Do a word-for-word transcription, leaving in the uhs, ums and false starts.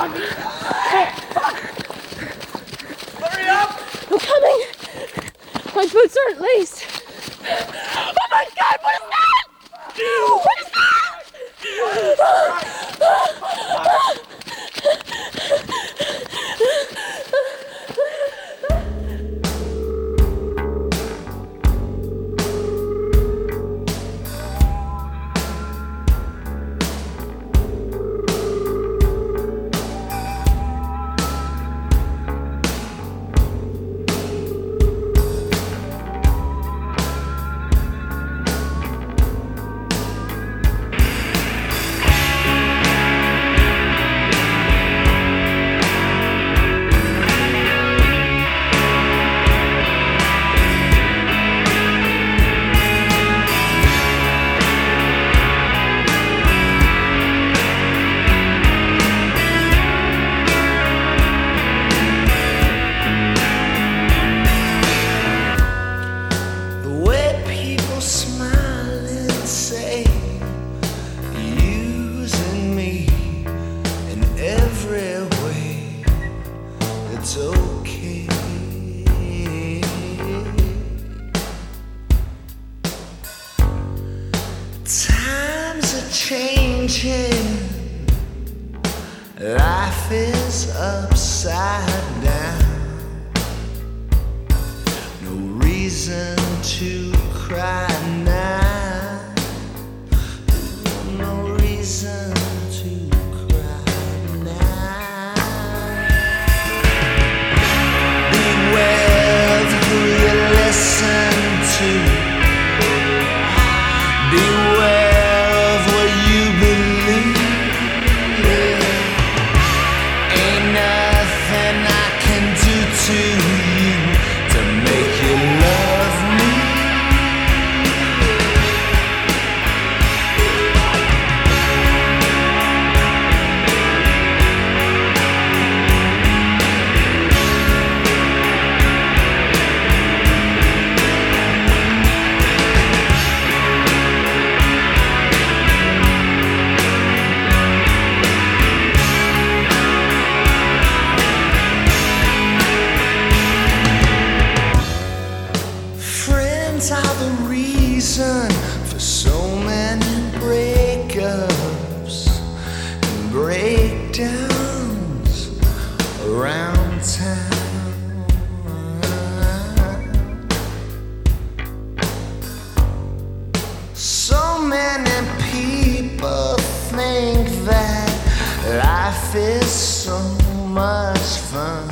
Hurry up! I'm coming! My boots aren't laced. Oh my God, what is that? What is that? It's okay. Times are changing. Life is upside down. No reason to cry now. No reason to cry now. Beware of who you listen to. Beware of what you believe. Ain't nothing I can do to you to make you love me. Friends are the reason for so many breakups and breakdowns around town. So many people think that life is so much fun.